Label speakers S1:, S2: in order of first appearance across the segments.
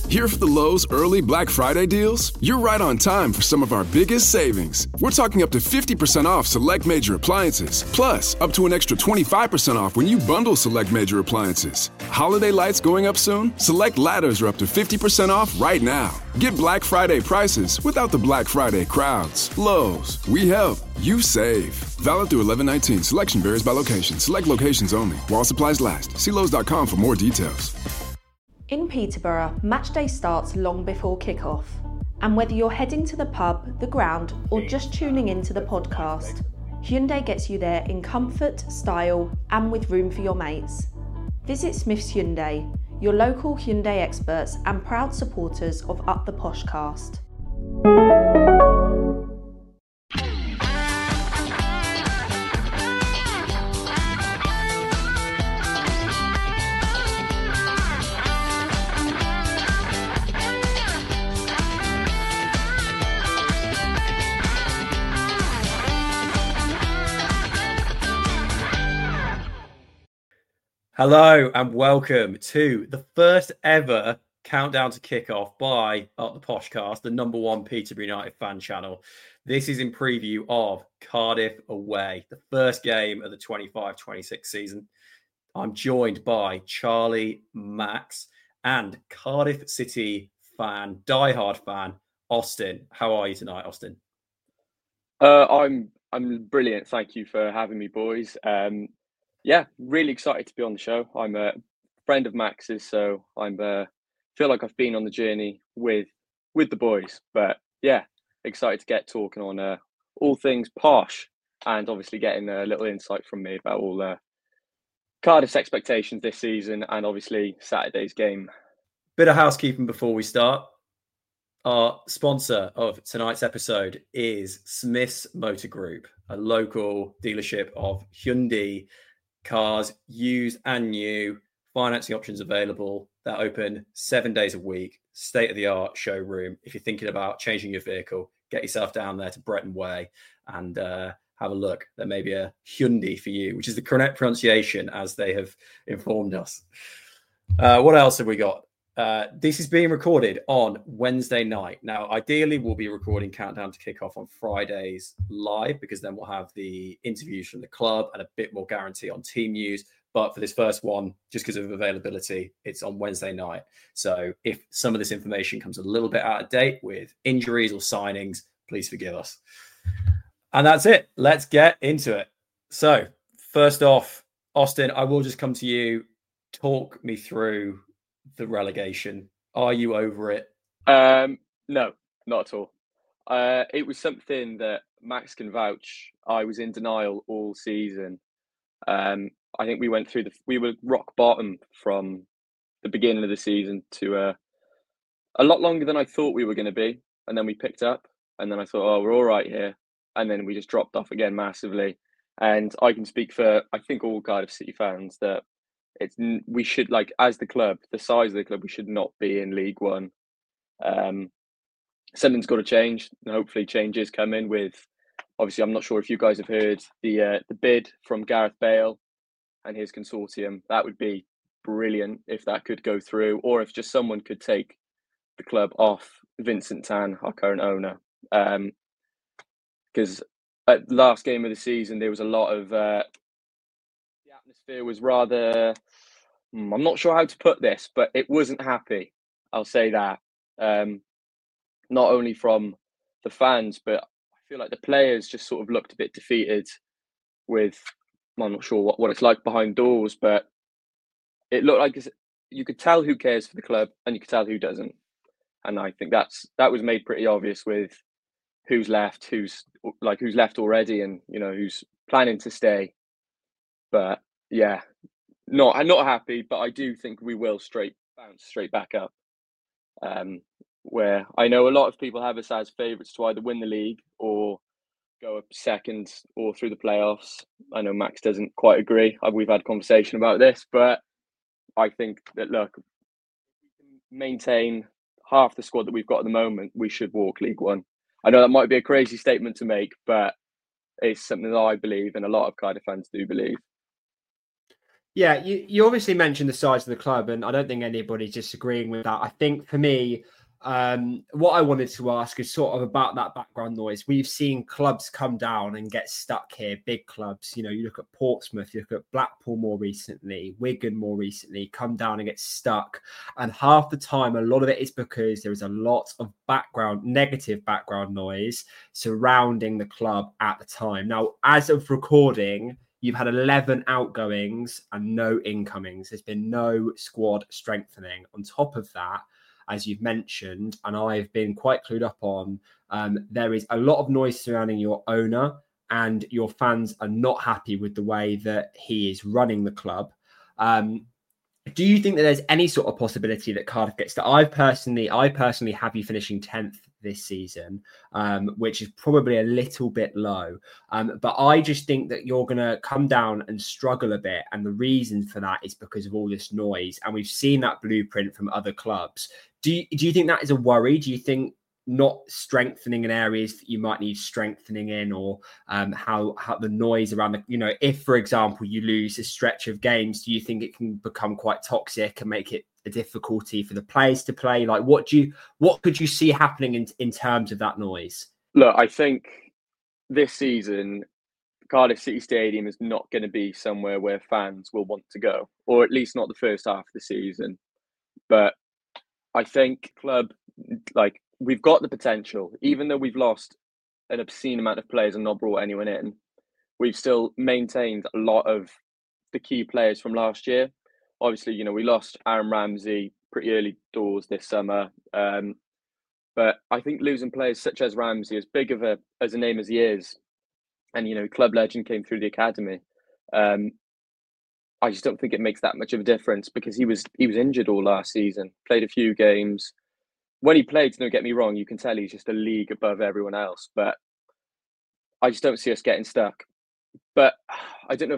S1: Here for the Lowe's early Black Friday deals? You're right on time for some of our biggest savings. We're talking up to 50% off select major appliances, plus up to an extra 25% off when you bundle select major appliances. Holiday lights going up soon? Select ladders are up to 50% off right now. Get Black Friday prices without the Black Friday crowds. Lowe's, we help, you save. Valid through 11/19. Selection varies by location. Select locations only. While supplies last. See Lowe's.com for more details.
S2: In Peterborough, match day starts long before kick-off. And whether you're heading to the pub, the ground, or just tuning into the podcast, Hyundai gets you there in comfort, style, and with room for your mates. Visit Smith's Hyundai, your local Hyundai experts and proud supporters of Up the Poshcast.
S3: Hello and welcome to the first ever countdown to kickoff by Up the Poshcast, the number one Peterborough United fan channel. This is in preview of Cardiff away, the first game of the 25-26 season. I'm joined by Charlie, Max, and Cardiff City fan, diehard fan, Austin. How are you tonight, Austin?
S4: I'm brilliant. Thank you for having me, boys. Yeah, really excited to be on the show. I'm a friend of Max's, so I'm feel like I've been on the journey with the boys. But yeah, excited to get talking on all things posh, and obviously getting a little insight from me about all Cardiff's expectations this season, and obviously Saturday's game.
S3: Bit of housekeeping before we start. Our sponsor of tonight's episode is Smith's Motor Group, a local dealership of Hyundai cars, used and new, financing options available. They're open 7 days a week, state-of-the-art showroom. If you're thinking about changing your vehicle, get yourself down there to Bretton Way and have a look. There may be a Hyundai for you, which is the correct pronunciation as they have informed us. What else have we got? This is being recorded on Wednesday night. Now, ideally, we'll be recording Countdown to Kickoff on Fridays live, because then we'll have the interviews from the club and a bit more guarantee on team news. But for this first one, just because of availability, it's on Wednesday night. So if some of this information comes a little bit out of date with injuries or signings, please forgive us. And that's it. Let's get into it. So first off, Austin, I will just come to you. Talk me through the relegation. Are you over it?
S4: No, not at all. It was something that Max can vouch. I was in denial all season. I think we were rock bottom from the beginning of the season to a lot longer than I thought we were going to be, and then we picked up, and then I thought, oh, we're all right here, and then we just dropped off again massively. And I can speak for, I think, all Cardiff City fans that we should, like, as the club, the size of the club, we should not be in League One. Something's got to change, and hopefully change is coming with, obviously, I'm not sure if you guys have heard the bid from Gareth Bale and his consortium. That would be brilliant if that could go through, or if just someone could take the club off Vincent Tan, our current owner. Because at the last game of the season, there was a lot of the atmosphere was rather, I'm not sure how to put this, but it wasn't happy. I'll say that. Not only from the fans, but I feel like the players just sort of looked a bit defeated with, I'm not sure what it's like behind doors, but it looked like you could tell who cares for the club and you could tell who doesn't. And I think that was made pretty obvious with who's left, who's left already, and who's planning to stay. But yeah, I'm not happy, but I do think we will bounce straight back up. Where I know a lot of people have us as favourites to either win the league or go up second or through the playoffs. I know Max doesn't quite agree. We've had a conversation about this, but I think that, look, if we can maintain half the squad that we've got at the moment, we should walk League One. I know that might be a crazy statement to make, but it's something that I believe and a lot of Cardiff fans do believe.
S5: Yeah, you obviously mentioned the size of the club, and I don't think anybody's disagreeing with that. I think for me, what I wanted to ask is sort of about that background noise. We've seen clubs come down and get stuck here, big clubs. You look at Portsmouth, you look at Blackpool more recently, Wigan more recently, come down and get stuck. And half the time, a lot of it is because there is a lot of negative background noise surrounding the club at the time. Now, as of recording, you've had 11 outgoings and no incomings. There's been no squad strengthening. On top of that, as you've mentioned, and I've been quite clued up on, there is a lot of noise surrounding your owner, and your fans are not happy with the way that he is running the club. Do you think that there's any sort of possibility that Cardiff gets to? I personally have you finishing 10th this season, which is probably a little bit low. But I just think that you're going to come down and struggle a bit. And the reason for that is because of all this noise. And we've seen that blueprint from other clubs. Do you think that is a worry? Do you think not strengthening in areas that you might need strengthening in, or how the noise around if, for example, you lose a stretch of games, do you think it can become quite toxic and make it a difficulty for the players to play? Like, what could you see happening in terms of that noise?
S4: Look, I think this season, Cardiff City Stadium is not going to be somewhere where fans will want to go, or at least not the first half of the season. But I think club, we've got the potential. Even though we've lost an obscene amount of players and not brought anyone in, we've still maintained a lot of the key players from last year. Obviously, we lost Aaron Ramsey pretty early doors this summer. But I think losing players such as Ramsey, as big of a name as he is, and, club legend came through the academy, I just don't think it makes that much of a difference, because he was injured all last season, played a few games. When he played, don't get me wrong, you can tell he's just a league above everyone else. But I just don't see us getting stuck. But I don't know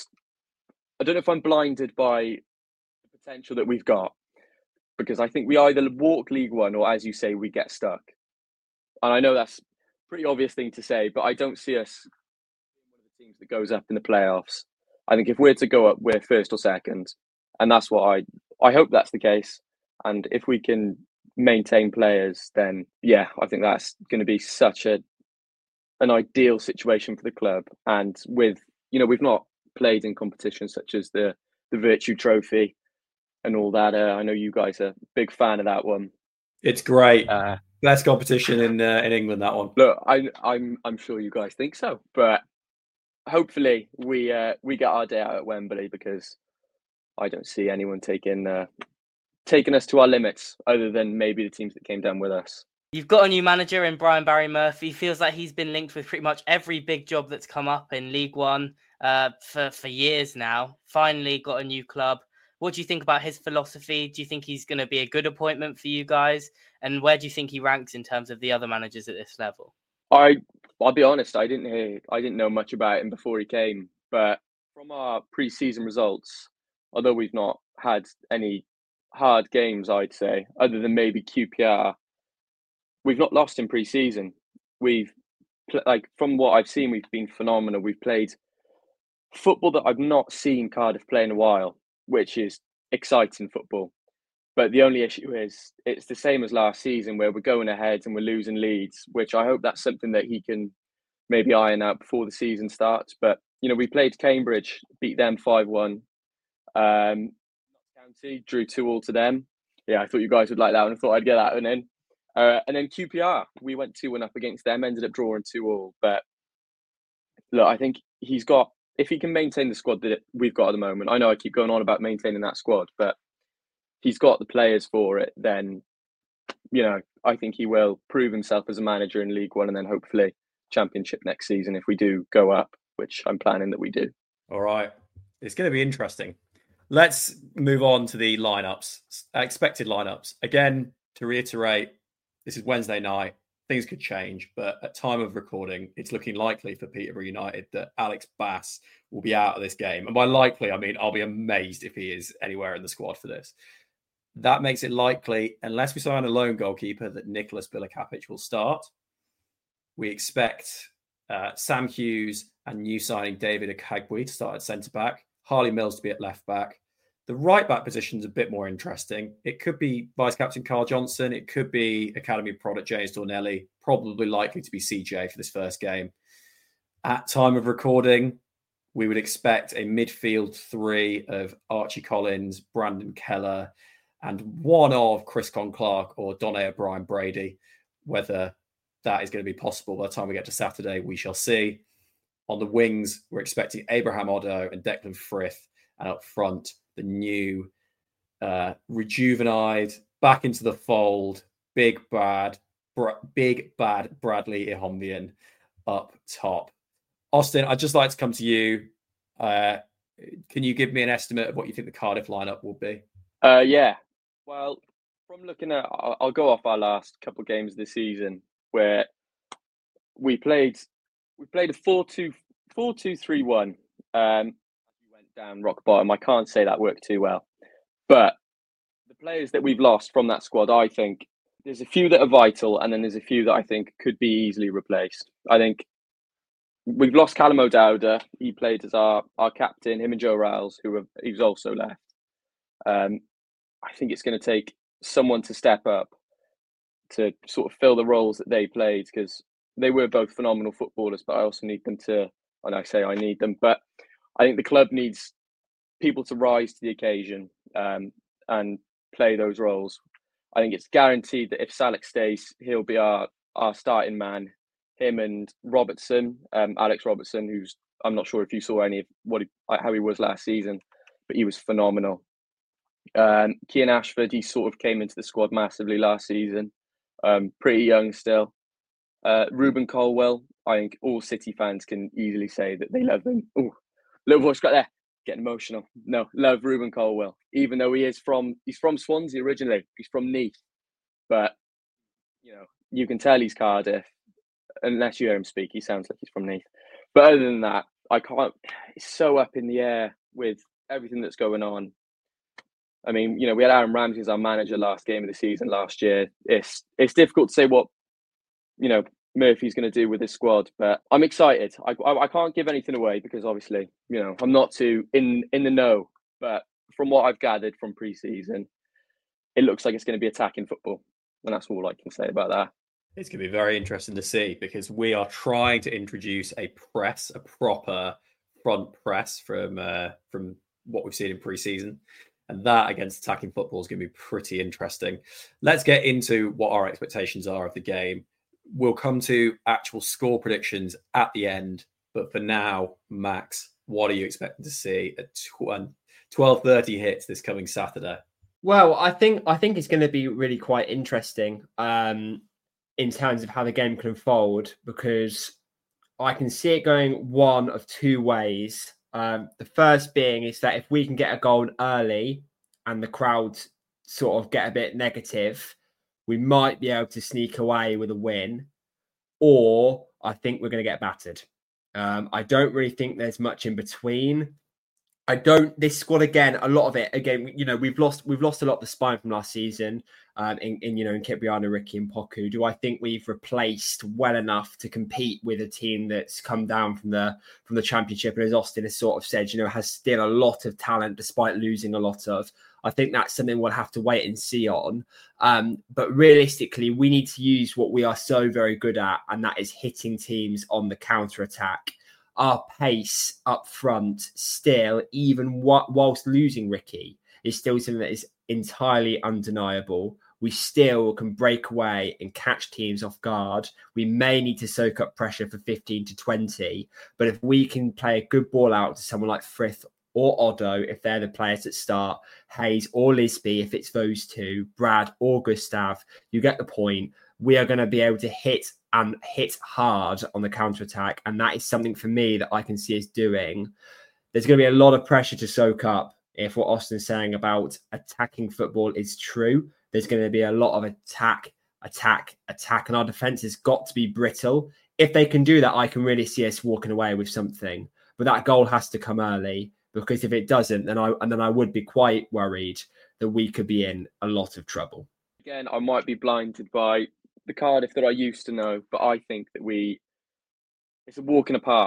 S4: if I'm blinded by the potential that we've got, because I think we either walk League One or, as you say, we get stuck. And I know that's a pretty obvious thing to say, but I don't see us being one of the teams that goes up in the playoffs. I think if we're to go up, we're first or second. And that's what I hope that's the case. And if we can maintain players, then yeah, I think that's going to be such an ideal situation for the club. And with, we've not played in competitions such as the Virtue Trophy and all that. I know you guys are a big fan of that one.
S3: It's great. Best competition in England, that one.
S4: Look, I'm sure you guys think so, but hopefully we get our day out at Wembley, because I don't see anyone taking us to our limits, other than maybe the teams that came down with us.
S6: You've got a new manager in Brian Barry Murphy. Feels like he's been linked with pretty much every big job that's come up in League One for years now. Finally got a new club. What do you think about his philosophy? Do you think he's going to be a good appointment for you guys? And where do you think he ranks in terms of the other managers at this level?
S4: I'll be honest, I didn't know much about him before he came. But from our pre-season results, although we've not had any hard games, I'd say, other than maybe QPR, we've not lost in pre-season. From what I've seen, we've been phenomenal. We've played football that I've not seen Cardiff play in a while, which is exciting football. But the only issue is it's the same as last season, where we're going ahead and we're losing leads, which I hope that's something that he can maybe iron out before the season starts. But, we played Cambridge, beat them 5-1. County drew 2-2 to them. Yeah, I thought you guys would like that one. I thought I'd get that one in. And then QPR, we went 2-1 up against them, ended up drawing 2-2. But look, I think if he can maintain the squad that we've got at the moment, I know I keep going on about maintaining that squad, but he's got the players for it, then, I think he will prove himself as a manager in League One, and then hopefully Championship next season if we do go up, which I'm planning that we do.
S3: All right. It's going to be interesting. Let's move on to the lineups, expected lineups. Again, to reiterate, this is Wednesday night. Things could change, but at time of recording, it's looking likely for Peterborough United that Alex Bass will be out of this game. And by likely, I mean, I'll be amazed if he is anywhere in the squad for this. That makes it likely, unless we sign a lone goalkeeper, that Nicholas Bilakapic will start. We expect Sam Hughes and new signing David Akagwe to start at centre-back. Harley Mills to be at left back. The right back position is a bit more interesting. It could be vice captain Carl Johnson. It could be academy product James Dornelli. Probably likely to be CJ for this first game. At time of recording, we would expect a midfield three of Archie Collins, Brandon Keller, and one of Chris Con-Clark or Donne O'Brien Brady. Whether that is going to be possible by the time we get to Saturday, we shall see. On the wings, we're expecting Abraham Oddo and Declan Frith. And up front, the new rejuvenated, back into the fold, big bad Bradley Ihombian up top. Austin, I'd just like to come to you. Can you give me an estimate of what you think the Cardiff lineup will be?
S4: Yeah. Well, from looking at, I'll go off our last couple of games of the season where we played a 4-2-3-1. We went down rock bottom. I can't say that worked too well, but the players that we've lost from that squad, I think there's a few that are vital, and then there's a few that I think could be easily replaced. I think we've lost Callum O'Dowda. He played as our captain, him and Joe Riles, he's also left. I think it's going to take someone to step up to sort of fill the roles that they played, because they were both phenomenal footballers, but I also need them to, and I say I need them, but I think the club needs people to rise to the occasion and play those roles. I think it's guaranteed that if Salek stays, he'll be our starting man. Him and Robertson, Alex Robertson, who's, I'm not sure if you saw any of how he was last season, but he was phenomenal. Kian Ashford, he sort of came into the squad massively last season, pretty young still. Ruben Colwell, I think all City fans can easily say that they love him. Ooh, little voice got there, getting emotional. No, love Ruben Colwell, even though he's from Swansea originally. He's from Neath, but you can tell he's Cardiff. Unless you hear him speak, he sounds like he's from Neath. But other than that, I can't. It's so up in the air with everything that's going on. I mean, we had Aaron Ramsey as our manager last game of the season last year. It's difficult to say what Murphy's going to do with this squad, but I'm excited. I can't give anything away because obviously, I'm not too in the know. But from what I've gathered from pre-season, it looks like it's going to be attacking football, and that's all I can say about that.
S3: It's going to be very interesting to see, because we are trying to introduce a proper front press from what we've seen in pre-season. And that against attacking football is going to be pretty interesting. Let's get into what our expectations are of the game. We'll come to actual score predictions at the end. But for now, Max, what are you expecting to see at 12:30 hits this coming Saturday?
S5: Well, I think it's going to be really quite interesting in terms of how the game can unfold, because I can see it going one of two ways. The first being is that if we can get a goal early and the crowd sort of get a bit negative, we might be able to sneak away with a win, or I think we're going to get battered. I don't really think there's much in between. This squad again, a lot of it again, we've lost a lot of the spine from last season in Kipriano, Ricky and Poku. Do I think we've replaced well enough to compete with a team that's come down from the championship, and as Austin has sort of said, has still a lot of talent despite losing a lot of? I think that's something we'll have to wait and see on. But realistically, we need to use what we are so very good at, and that is hitting teams on the counter-attack. Our pace up front still, even whilst losing Ricky, is still something that is entirely undeniable. We still can break away and catch teams off guard. We may need to soak up pressure for 15 to 20, but if we can play a good ball out to someone like Frith or Oddo, if they're the players that start, Hayes or Lisby, if it's those two, Brad or Gustav, you get the point. We are going to be able to hit hard on the counter-attack. And that is something for me that I can see us doing. There's going to be a lot of pressure to soak up if what Austin's saying about attacking football is true. There's going to be a lot of attack. And our defence has got to be brittle. If they can do that, I can really see us walking away with something. But that goal has to come early, because if it doesn't, then I would be quite worried that we could be in a lot of trouble.
S4: Again, I might be blinded by the Cardiff that I used to know, but I think that it's a walk in the park.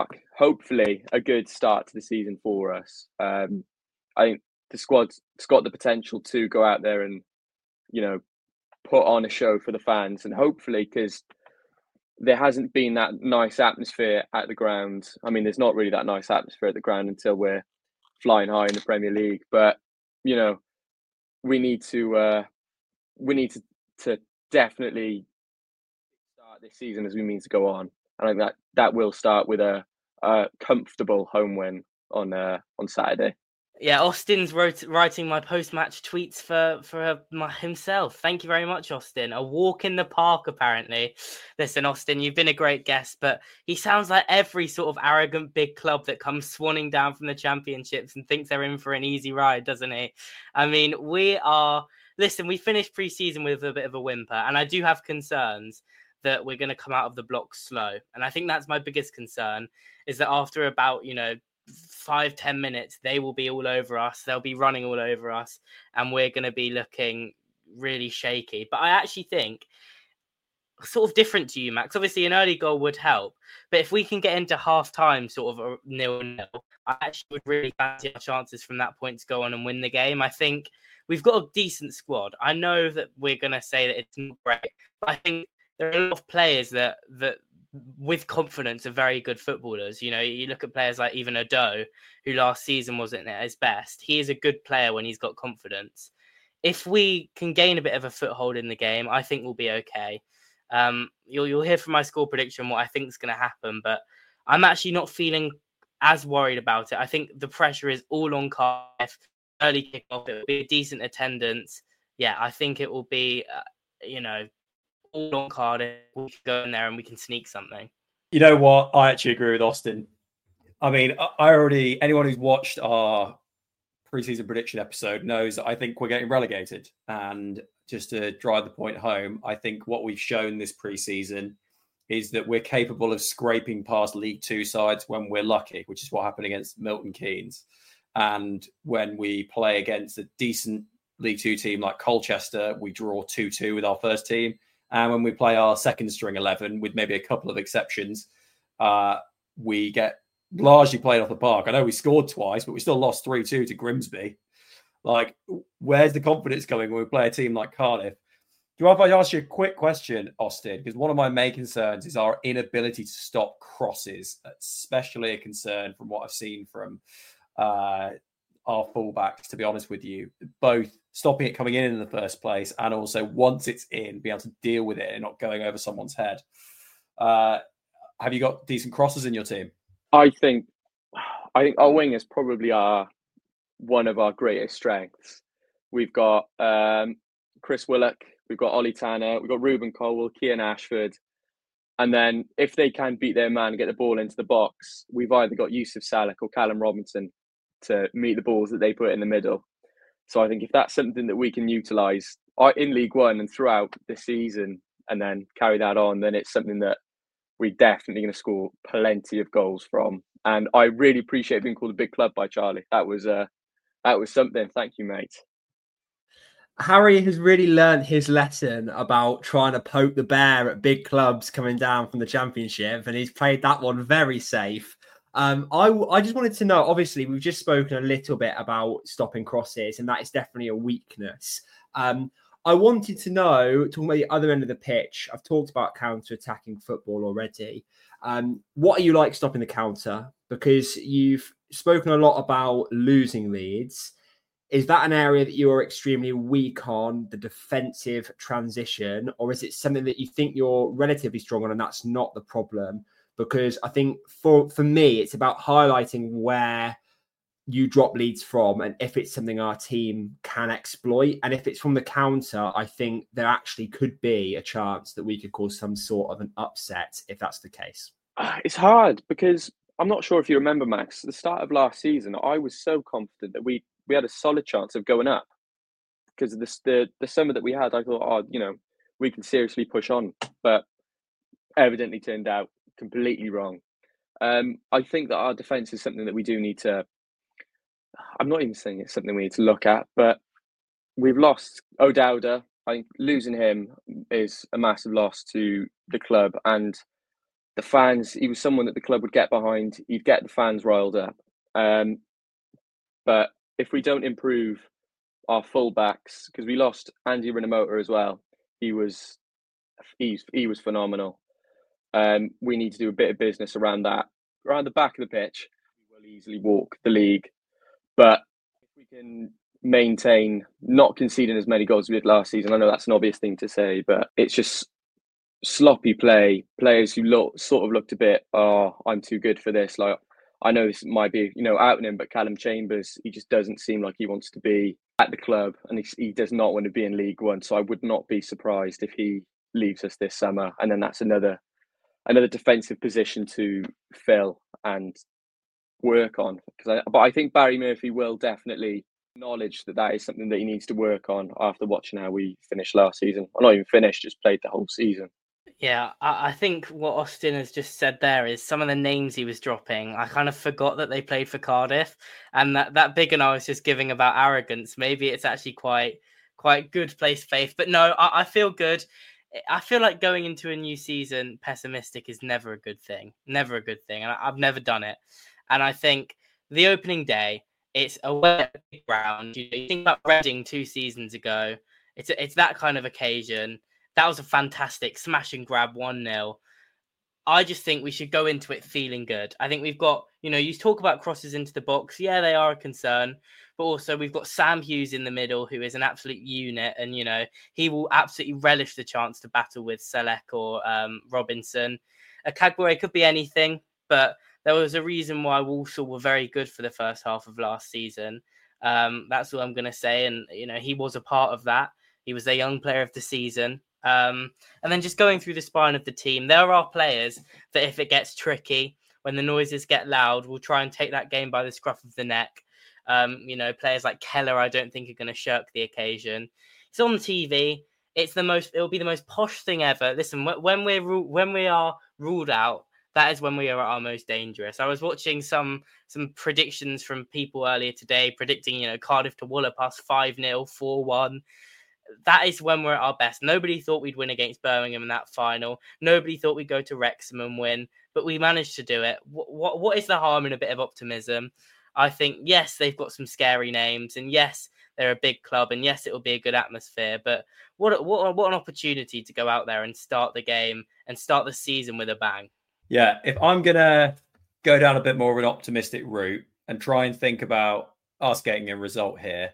S4: hopefully a good start to the season for us. I think the squad's got the potential to go out there and, put on a show for the fans, and hopefully, because there hasn't been that nice atmosphere at the ground. I mean, there's not really that nice atmosphere at the ground until we're flying high in the Premier League. But we need to definitely start this season as we mean to go on. I think that will start with a comfortable home win on Saturday.
S6: Yeah, Austin's writing my post-match tweets for himself. Thank you very much, Austin. A walk in the park, apparently. Listen, Austin, you've been a great guest, but he sounds like every sort of arrogant big club that comes swanning down from the championships and thinks they're in for an easy ride, doesn't he? I mean, we finished pre-season with a bit of a whimper, and I do have concerns that we're going to come out of the blocks slow. And I think that's my biggest concern, is that after about, 5-10 minutes, they will be all over us. They'll be running all over us, and we're going to be looking really shaky. But I actually think, sort of different to you, Max, obviously an early goal would help, but if we can get into half-time sort of a 0-0, I actually would really fancy our chances from that point to go on and win the game. I think we've got a decent squad. I know that we're going to say that it's not great, but I think there are a lot of players that with confidence are very good footballers. You look at players like even Ado, who last season wasn't at his best. He is a good player when he's got confidence. If we can gain a bit of a foothold in the game, I think we'll be okay. You'll hear from my score prediction what I think is going to happen, but I'm actually not feeling as worried about it. I think the pressure is all on Cardiff. Early kickoff, it will be a decent attendance. Yeah, I think it will be, all on Cardiff. We can go in there and we can sneak something.
S3: You know what? I actually agree with Austin. I mean, anyone who's watched our preseason prediction episode knows that I think we're getting relegated. And just to drive the point home, I think what we've shown this preseason is that we're capable of scraping past League Two sides when we're lucky, which is what happened against Milton Keynes. And when we play against a decent League Two team like Colchester, we draw 2-2 with our first team. And when we play our second string 11, with maybe a couple of exceptions, we get largely played off the park. I know we scored twice, but we still lost 3-2 to Grimsby. Like, where's the confidence coming when we play a team like Cardiff? Do you mind if I ask you a quick question, Austin? Because one of my main concerns is our inability to stop crosses, especially a concern from what I've seen from our fullbacks, to be honest with you. Both stopping it coming in the first place, and also once it's in, being able to deal with it and not going over someone's head. Have you got decent crosses in your team?
S4: I think our wingers probably are one of our greatest strengths. We've got Chris Willock, we've got Ollie Tanner, we've got Ruben Colwell, Kian Ashford. And then if they can beat their man and get the ball into the box, we've either got Yusuf Salek or Callum Robinson to meet the balls that they put in the middle. So I think if that's something that we can utilise in League One and throughout the season and then carry that on, then it's something that we're definitely going to score plenty of goals from. And I really appreciate being called a big club by Charlie. That was something. Thank you, mate.
S5: Harry has really learned his lesson about trying to poke the bear at big clubs coming down from the Championship, and he's played that one very safe. I just wanted to know, obviously, we've just spoken a little bit about stopping crosses, and that is definitely a weakness. I wanted to know, talking about the other end of the pitch, I've talked about counter-attacking football already. What are you like stopping the counter? Because you've spoken a lot about losing leads. Is that an area that you are extremely weak on, the defensive transition, or is it something that you think you're relatively strong on and that's not the problem? Because I think for me, it's about highlighting where you drop leads from and if it's something our team can exploit. And if it's from the counter, I think there actually could be a chance that we could cause some sort of an upset if that's the case.
S4: It's hard because I'm not sure if you remember, Max, at the start of last season, I was so confident that we had a solid chance of going up because of the summer that we had. I thought, we can seriously push on, but evidently turned out completely wrong. I think that our defence is something that we do need to. I'm not even saying it's something we need to look at, but we've lost O'Dowda. I think losing him is a massive loss to the club, and the fans, he was someone that the club would get behind. He'd get the fans riled up. But if we don't improve our fullbacks, because we lost Andy Rinomhota as well, he was phenomenal. We need to do a bit of business around that. Around the back of the pitch, we will easily walk the league. But if we can maintain not conceding as many goals as we did last season, I know that's an obvious thing to say, but it's just sloppy play. Players who looked a bit, oh, I'm too good for this. Like, I know this might be, outing him, but Callum Chambers, he just doesn't seem like he wants to be at the club, and he does not want to be in League One. So I would not be surprised if he leaves us this summer, and then that's another defensive position to fill and work on. But I think Barry Murphy will definitely acknowledge that is something that he needs to work on after watching how we finished last season. Well, not even finished, just played the whole season.
S6: Yeah, I think what Austin has just said there is some of the names he was dropping. I kind of forgot that they played for Cardiff, and that big and I was just giving about arrogance. Maybe it's actually quite good place faith. But no, I feel good. I feel like going into a new season pessimistic is never a good thing. Never a good thing. And I've never done it. And I think the opening day, it's a wet ground. You think about Reading 2 seasons ago. It's that kind of occasion. That was a fantastic smash and grab 1-0. I just think we should go into it feeling good. I think we've got, you talk about crosses into the box. Yeah, they are a concern. But also we've got Sam Hughes in the middle, who is an absolute unit. And, he will absolutely relish the chance to battle with Selec or Robinson. Kagbore could be anything, but there was a reason why Walsall were very good for the first half of last season. That's all I'm going to say. And, he was a part of that. He was a young player of the season. And then just going through the spine of the team, there are players that if it gets tricky, when the noises get loud, will try and take that game by the scruff of the neck. Players like Keller, I don't think are going to shirk the occasion. It's on TV. It'll be the most posh thing ever. Listen, when we are ruled out, that is when we are at our most dangerous. I was watching some predictions from people earlier today, predicting, Cardiff to wallop us 5-0, 4-1. That is when we're at our best. Nobody thought we'd win against Birmingham in that final. Nobody thought we'd go to Wrexham and win, but we managed to do it. What is the harm in a bit of optimism? I think, yes, they've got some scary names, and yes, they're a big club, and yes, it will be a good atmosphere. But what an opportunity to go out there and start the game and start the season with a bang.
S3: Yeah, if I'm going to go down a bit more of an optimistic route and try and think about us getting a result here,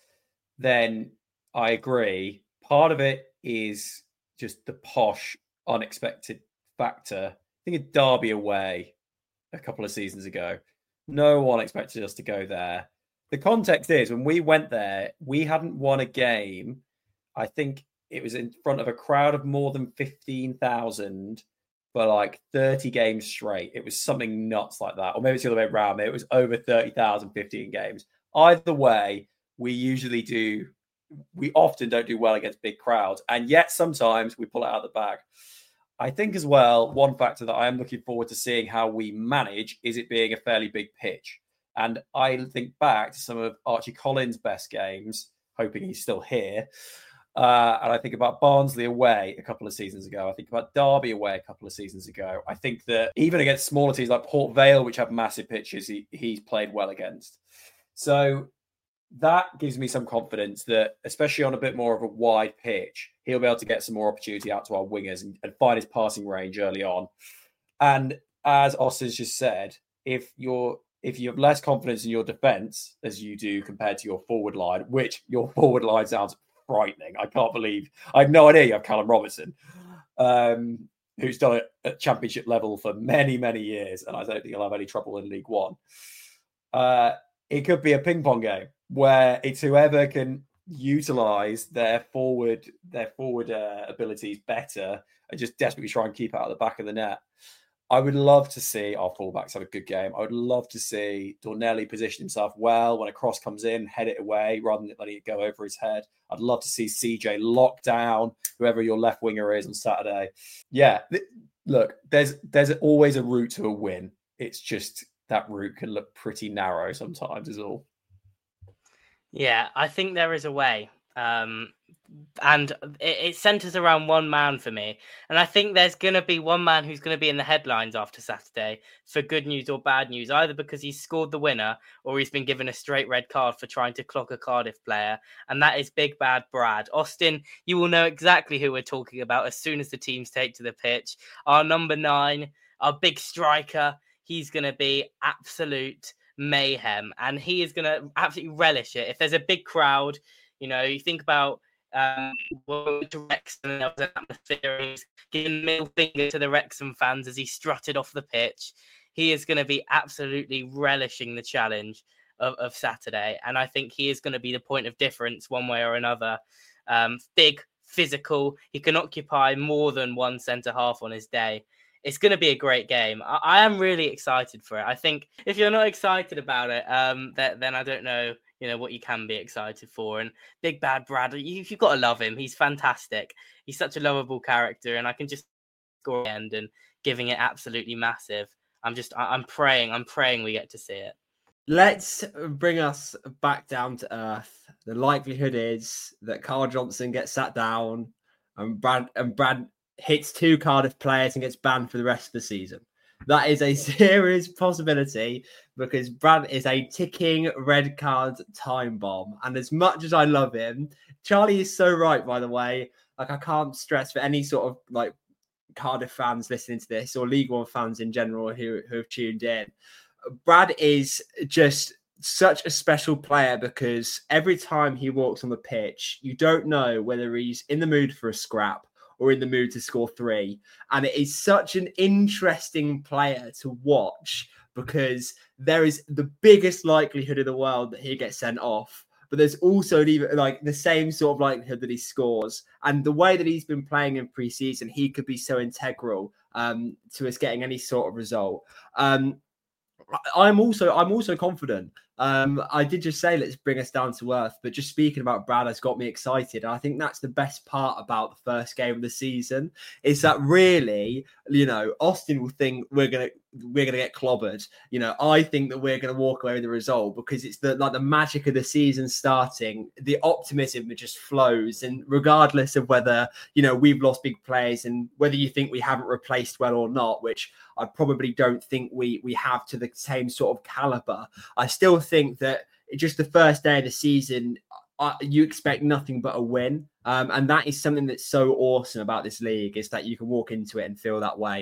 S3: then I agree. Part of it is just the posh, unexpected factor. I think of Derby away a couple of seasons ago. No one expected us to go there. The context is, when we went there, we hadn't won a game. I think it was in front of a crowd of more than 15,000 for like 30 games straight. It was something nuts like that. Or maybe it's the other way around. It was over 30,000, 15 games. Either way, we often don't do well against big crowds. And yet sometimes we pull it out of the bag. I think as well, one factor that I am looking forward to seeing how we manage is it being a fairly big pitch. And I think back to some of Archie Collins' best games, hoping he's still here. And I think about Barnsley away a couple of seasons ago. I think about Derby away a couple of seasons ago. I think that even against smaller teams like Port Vale, which have massive pitches, he's played well against. So that gives me some confidence that, especially on a bit more of a wide pitch, he'll be able to get some more opportunity out to our wingers and find his passing range early on. And as Austin's just said, if you have less confidence in your defence as you do compared to your forward line, which your forward line sounds frightening. I can't believe, I had no idea you have Callum Robinson, who's done it at championship level for many, many years. And I don't think he'll have any trouble in League One. It could be a ping pong game where it's whoever can utilise their forward abilities better and just desperately try and keep out of the back of the net. I would love to see our fullbacks have a good game. I would love to see Dornelli position himself well when a cross comes in, head it away rather than letting it go over his head. I'd love to see CJ lock down whoever your left winger is on Saturday. Yeah, look, there's always a route to a win. It's just that route can look pretty narrow sometimes is all.
S6: Yeah, I think there is a way. And it centers around one man for me. And I think there's going to be one man who's going to be in the headlines after Saturday for good news or bad news, either because he's scored the winner or he's been given a straight red card for trying to clock a Cardiff player. And that is Big Bad Brad. Austin, you will know exactly who we're talking about as soon as the teams take to the pitch. Our number 9, our big striker, he's going to be absolute mayhem. And he is going to absolutely relish it. If there's a big crowd, you think about to Wrexham, and there was an atmosphere, and he's giving the middle finger to the Wrexham fans as he strutted off the pitch. He is going to be absolutely relishing the challenge of Saturday, and I think he is going to be the point of difference one way or another. Big, physical, he can occupy more than one centre half on his day. It's going to be a great game. I am really excited for it. I think if you're not excited about it, then I don't know what you can be excited for. And Big Bad Brad, you've got to love him. He's fantastic. He's such a lovable character, and I can just score at the end and giving it absolutely massive. I'm praying we get to see it.
S5: Let's bring us back down to earth. The likelihood is that Carl Johnson gets sat down and Brad hits 2 Cardiff players and gets banned for the rest of the season. That is a serious possibility because Brad is a ticking red card time bomb. And as much as I love him, Charlie is so right, by the way. Like, I can't stress for any sort of Cardiff fans listening to this, or League One fans in general who have tuned in. Brad is just such a special player because every time he walks on the pitch, you don't know whether he's in the mood for a scrap or in the mood to score 3. And it is such an interesting player to watch because there is the biggest likelihood in the world that he gets sent off. But there's also even the same sort of likelihood that he scores. And the way that he's been playing in pre-season, he could be so integral to us getting any sort of result. I'm also confident. I did just say, let's bring us down to earth, but just speaking about Brad has got me excited. And I think that's the best part about the first game of the season is that really, Austin will think we're gonna get clobbered. I think that we're gonna walk away with the result because it's the magic of the season starting. The optimism just flows, and regardless of whether we've lost big players and whether you think we haven't replaced well or not, which I probably don't think we have to the same sort of caliber. I still think that just the first day of the season, you expect nothing but a win. And that is something that's so awesome about this league is that you can walk into it and feel that way.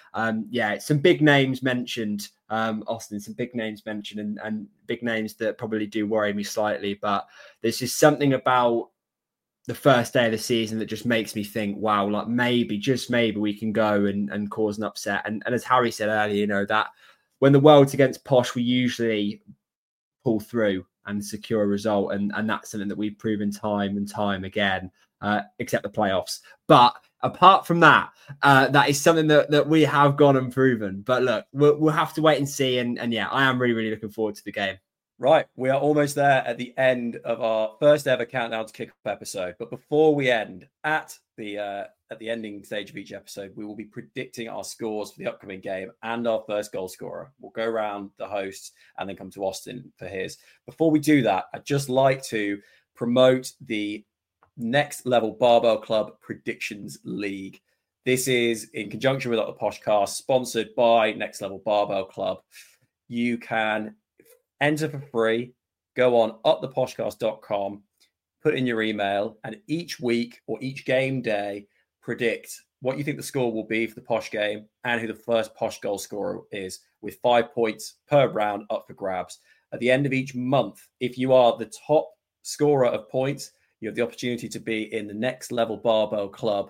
S5: And some big names mentioned, Austin, some big names mentioned and big names that probably do worry me slightly. But there's just something about the first day of the season that just makes me think, wow, maybe, just maybe we can go and cause an upset. And as Harry said earlier, that when the world's against Posh, we usually pull through and secure a result. And that's something that we've proven time and time again, except the playoffs. But apart from that, that is something that we have gone and proven. But look, we'll have to wait and see. And I am really, really looking forward to the game.
S3: Right, we are almost there at the end of our first ever Countdown to Kickoff episode. But before we end, at the ending stage of each episode, we will be predicting our scores for the upcoming game and our first goal scorer. We'll go around the hosts and then come to Austin for his. Before we do that, I'd just like to promote the Next Level Barbell Club Predictions League. This is in conjunction with the Poshcast, sponsored by Next Level Barbell Club. You can enter for free, go on uptheposhcast.com, put in your email, and each week or each game day, predict what you think the score will be for the Posh game and who the first Posh goal scorer is, with 5 points per round up for grabs. At the end of each month, if you are the top scorer of points, you have the opportunity to be in the Next Level Barbell Club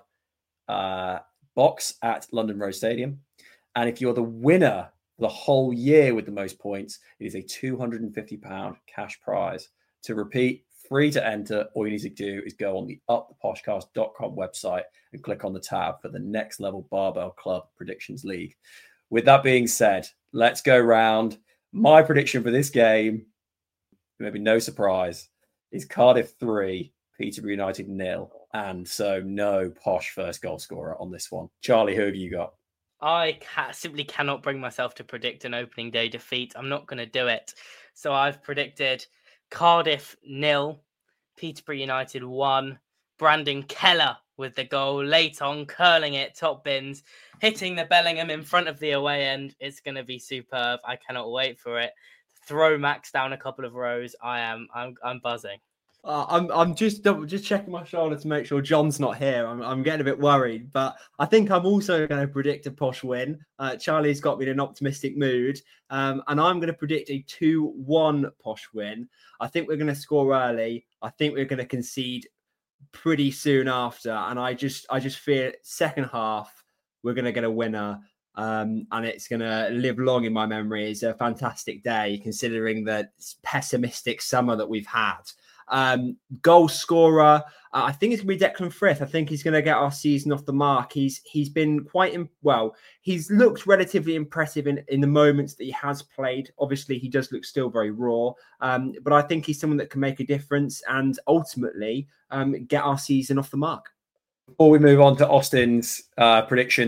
S3: box at London Road Stadium. And if you're the winner the whole year with the most points, it is a £250 cash prize. To repeat, free to enter. All you need to do is go on the uptheposhcast.com website and click on the tab for the Next Level Barbell Club Predictions League. With that being said, let's go round. My prediction for this game, maybe no surprise, is Cardiff 3, Peterborough United 0. And so no Posh first goal scorer on this one. Charlie, who have you got?
S6: I simply cannot bring myself to predict an opening day defeat. I'm not going to do it. So I've predicted Cardiff 0, Peterborough United 1. Brandon Keller with the goal, late on, curling it, top bins, hitting the Bellingham in front of the away end. It's going to be superb. I cannot wait for it. Throw Max down a couple of rows. I'm buzzing.
S5: I'm just checking my shoulder to make sure John's not here. I'm getting a bit worried, but I think I'm also going to predict a posh win. Charlie's got me in an optimistic mood, and I'm going to predict a 2-1 posh win. I think we're going to score early. I think we're going to concede pretty soon after, and I just fear second half we're going to get a winner. And it's going to live long in my memory. It's a fantastic day considering the pessimistic summer that we've had. Goal scorer, I think it's going to be Declan Frith. I think he's going to get our season off the mark. He's been he's looked relatively impressive in the moments that he has played. Obviously, he does look still very raw, but I think he's someone that can make a difference and ultimately get our season off the mark.
S3: Before we move on to Austin's prediction,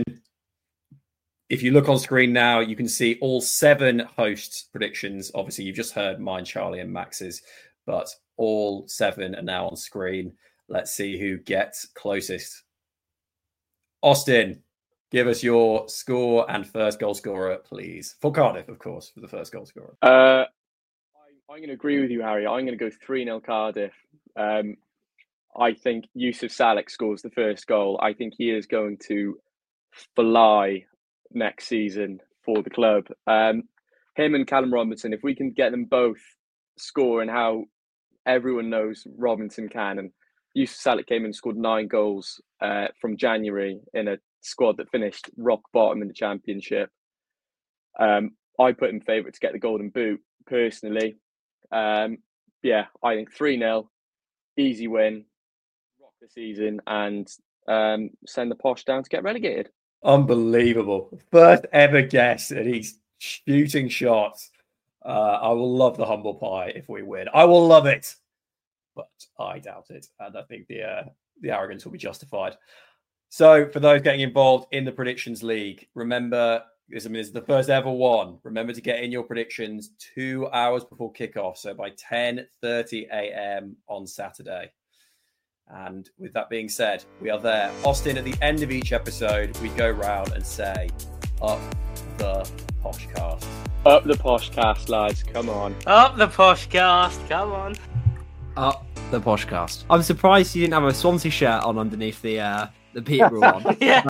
S3: if you look on screen now, you can see all 7 hosts' predictions. Obviously, you've just heard mine, Charlie, and Max's, but all 7 are now on screen. Let's see who gets closest. Austin, give us your score and first goal scorer, please. For Cardiff, of course, for the first goal scorer.
S4: I'm going to agree with you, Harry. I'm going to go 3-0 Cardiff. I think Yusuf Salek scores the first goal. I think he is going to fly next season for the club. Him and Callum Robinson, if we can get them both scoring how everyone knows Robinson can, and Yusuf Salek came in and scored 9 goals from January in a squad that finished rock bottom in the Championship. I put him favourite to get the Golden Boot personally. I think 3-0, easy win, rock the season, and send the Posh down to get relegated.
S3: Unbelievable. First ever guess, and he's shooting shots. I will love the humble pie if we win. I will love it, but I doubt it. And I think the arrogance will be justified. So for those getting involved in the Predictions League, remember, this is the first ever one. Remember to get in your predictions 2 hours before kickoff. So by 10:30 a.m. on Saturday. And with that being said, we are there. Austin, at the end of each episode, we go round and say, up the Poshcast.
S4: Up the Poshcast, lads. Come on.
S6: Up the Poshcast. Come on.
S5: Up the Poshcast. I'm surprised you didn't have a Swansea shirt on underneath the Peterborough one.
S6: Yeah.